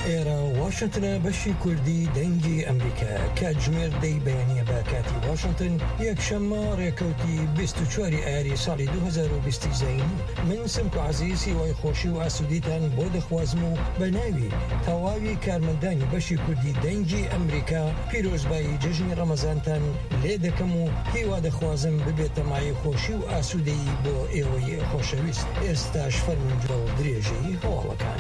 ئێرە واشنتنە بەشی کوردی دەنگی ئەمریکا کاتژمێر دەی بەیانیە بە کاتی واشنتن یەکشەممە ڕێکەوتی 24 ئایاری ساڵی 2020 زەین من سمک و عەزیز هیوای خۆشی و ئاسوودیتان بۆ دەخوازم و بە ناوی تەواوی کارمەندانی بەشی کوردی دەنگی ئەمریکا پیرۆزبایی جژنی ڕەمەزانتان لێ دەکەم و هیوا دەخوازم ببێتە مای خۆشی و ئاسوودەیی بۆ ئێوەی خۆشەویست. ئێستاش فەرمونجە و درێژەی هەواڵەکان.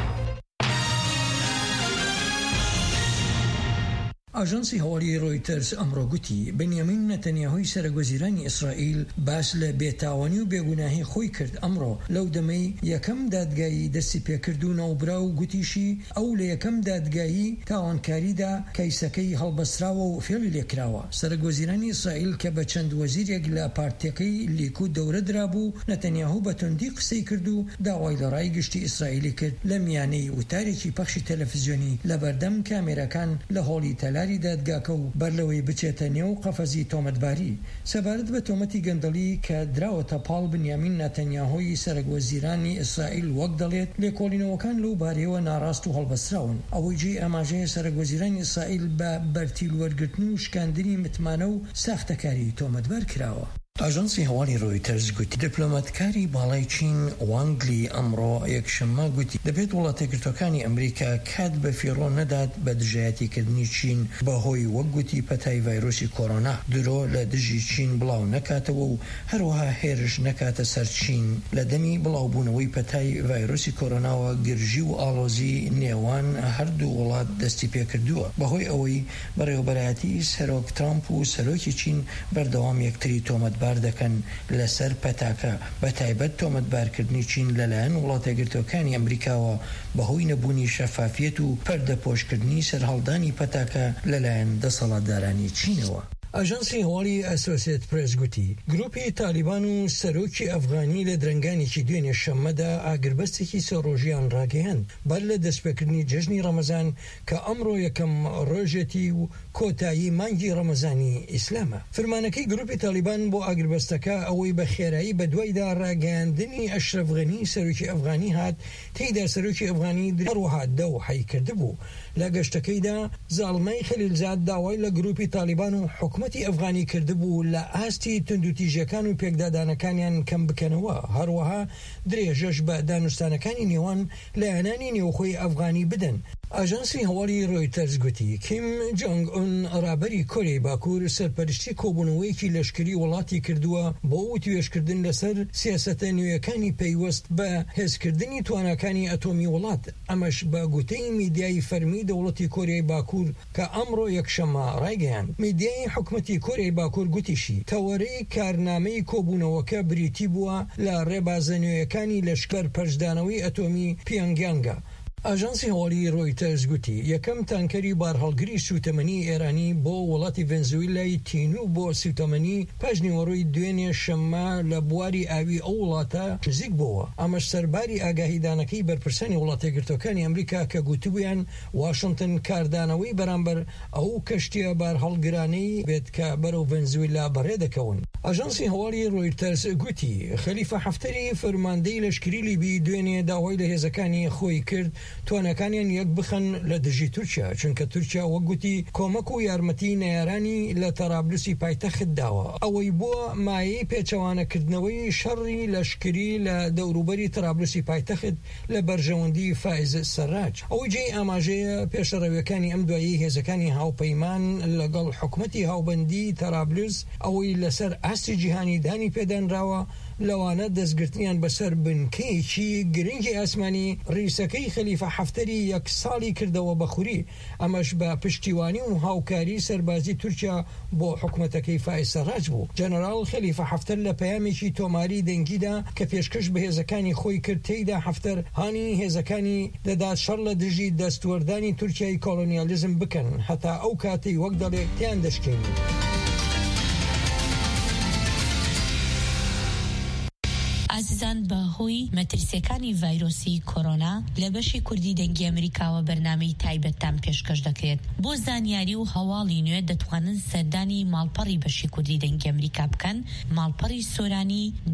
ئاژانسی هەواڵی ڕۆیتەرز ئەمڕۆ گوتی بەنیامین نەتەنیاهوی سەرۆکوەزیرانی ئیسرائیل باس لە بێتاوانی و بێگوناهی خۆی کرد ئەمڕۆ لەو دەمەی یەکەم دادگایی دەستی پێکرد و ناوبرا و گوتیشی ئەو لە یەکەم دادگایی تاوانکاریدا کەیسەکەی هەڵبەستراوە و فێڵی لێکراوە. سەرۆکوەزیرانی ئیسرائیل کە بە چەند وەزیرێک لە پارتیەکەی لیکود دەورە درابوو نەتەنیاهو بە توندی قسەی کرد و داوای لە ڕای گشتی ئیسرائیلی کرد لە میانەی وتارێکی پەخشی تەلەڤیزیۆنی لە بەردەم کامێرەکان لە هۆڵی تەلاری دادگاکە و بەرلەوەی بچێتە نێو قەفەزی تۆمەتباری سەبارەت بە تۆمەتی گەندەڵی کە دراوەتە پاڵ بنیامین نەتەنیاهۆی سەرۆکوەزیرانی ئیسرائیل وەک دەڵێت لێکۆڵینەوەکان لەو بارەیەوە ناڕاست و هەڵبەستراون. ئەوەی جێی ئاماژەیە سەرۆکوەزیرانی ئیسرائیل بە بەرتیل وەرگرتن و شکاندنی متمانە و ساختەکاری تۆمەتبار کراوە. ئاژانسی هەواڵی ڕۆیتەرز گوتی دیپلۆماتکاری باڵای چین وانگلی ئەمڕۆ یەکشەممە گوتی دەبێت وڵاتە یەکگرتووەکانی ئەمریکا کات بە فیڕۆ نەدات بە دژایەتیکردنی چین بەهۆی وەک گوتی پەتای ڤایرۆسی کۆڕۆنا درۆ لە دژی چین بڵاو نەکاتەوە و هەروەها هێرش نەکاتە سەر چین لە دەمی بڵاوبوونەوەی پەتای ڤایرۆسی کۆڕۆناوە گرژی و ئاڵۆزی نێوان هەردوو وڵات دەستی پێکردووە بەهۆی ئەوەی بەڕێوەبەرایەتی سەرۆک ترامپ و سەرۆکی چین بەردەوام یەکتری تۆمەتبار دەکەن لەسەر پەتاکە بە تایبەت تۆمەتبارکردنی چین لەلایەن وڵاتە یەکگرتووەکانی ئەمریکاوە بەهۆی نەبوونی شەفافیەت و پەردەپۆشکردنی سەرهەڵدانی پەتاکە لەلایەن دەسەڵاتدارانی چینەوە. ئاژانسی هەواڵی ئەسۆسیێت پرێس گوتی گروپی تالیبان و سەرۆکی ئەفغانی لە درەنگانێکی دوێنێ شەممەدا ئاگربەستێکی سەڕۆژیان ڕاگەیاند بەر لە دەستپێکردنی جەژنی ڕەمەزان کە ئەمڕۆ یەکەم ڕۆژێتی و کۆتایی مانگی ڕەمەزانی ئیسلامە. فەرمانەکەی گروپی تالیبان بۆ ئاگربەستەکە ئەوەی بە خێرایی بە دوایدا ڕاگەیاندنی ئەشرەف غەنی سەرۆکی ئەفغانی هات تێیدا سەرۆکی ئەفغانی هەروەها دەو حەی کردبوو. لە گەشتەکەیدا زاڵمەی خەلیلزاد داوای لە گروپی تالیبان و حکومەتی ئەفغانی کردبوو لە ئاستی توندوتیژەکان و پێکدادانەکانیان کەم بکەنەوە هەروەها درێژەش بە دانوستانەکانی نێوان لایەنانی نێوخۆی ئەفغانی بدەن. ئاژانسی هەواڵی ڕۆیتەرز گوتی کیم جۆنگ ئون ڕابەری کۆرەی باکوور سەرپەرشتی کۆبوونەوەیەکی لەشکری وڵاتی کردووە بۆ توێژکردن لەسەر سیاسەتە نوێیەکانی پەیوەست بە هێزکردنی تواناکانی ئەتۆمی وڵات. ئەمەش بە گوتەی میدیای فەرمی دەوڵەتی کۆریای باکوور کە ئەمڕۆ یەکشەممە ڕایگەیاند. میدیای حکومەتی کۆریای باکوور گوتیشی تەوەرەی کارنامەی کۆبوونەوەکە بریتی بووە لە ڕێبازە نوێیەکانی لەشکەر پەشدانەوەی ئەتۆمی پیۆنگیانگە. ئاژانسی هەواڵی ڕۆیتەرز گوتی یەکەم تانکەری بارهەڵگری سوتەمەنی ئێرانی بۆ وڵاتی ڤێنزوێلای تینو بۆ سوتەمەنی پاژنیوەڕۆی دوێنێ شەممە لە بواری ئاوی ئەو وڵاتە نزیک بووە. ئەمەش سەرباری ئاگاهیدانەکەی بەرپرسانی وڵاتە یەکگرتووەکانی ئەمریکا کە گوتبوویان واشنتن کاردانەوەی بەرامبەر ئەو کەشتیە بارهەڵگرانەی بێت کە بەرەو ڤێنزوێلا بەڕێ دەکەون. ئاژانسی هەواڵی ڕۆیتەرز گوتی خەلیفە حەفتەری فەرماندەی لەشکری لیبی دوێنێ داوای لە هێزەکانی خۆی کرد توانەکانیان یەک بخەن لە دژی تورکیا چونکە تورکیا وەک گوتی کۆمەک و یارمەتی نەیارانی لە تەرابلوسی پایتەخت داوە. ئەوەی بووە مایەی پێچەوانەکردنەوەی شەڕی لەشکری لە دەوروبەری تەرابلوسی پایتەخت لە بەرژەوەندی فائز سەرراج. ئەوەی جێی ئاماژەیە پێشەڕەویەکانی ئەم دوایی هێزەکانی هاوپەیمان لەگەڵ حکومەتی هاوبەندی تەرابلوس ئەوەی لەسەر ئاستی جیهانی دانی پێدانراوە لەوانە دەستگرتنیان بەسەر بنکەیەکی گرنگی ئاسمانی ڕیسەکەی خەلیفە حەفتەری یەک ساڵی کردەوە بەخوری. ئەمەش بە پشتیوانی و هاوکاری سەربازی تورکیا بۆ حکومەتەکەی فائز سەرراج بوو. جەنەرال خەلیفە حەفتەر لە پەیامێکی تۆماری دەنگیدا کە پێشکەش بە هێزەکانی خۆی کرد تێیدا حەفتەر هانی هێزەکانی دەدات شەڕ لە دژی دەستوەردانی تورکیای کۆلۆنیالیزم بکەن هەتا ئەو کاتەی وەک دەڵێت تیان دەشکێنی. ئازیزان بەهۆی مەترسیەکانی ڤایرۆسی کۆڕۆنا لە بەشی کوردی دەنگی ئەمریکاوە بەرنامەی تایبەتتان پێشکەش دەکرێت. بۆ زانیاری و هەواڵی نوێ دەتوانن سەردانی ماڵپەڕی بەشی کوردی دەنگی ئەمریکا بکەن. ماڵپەڕی سۆرانی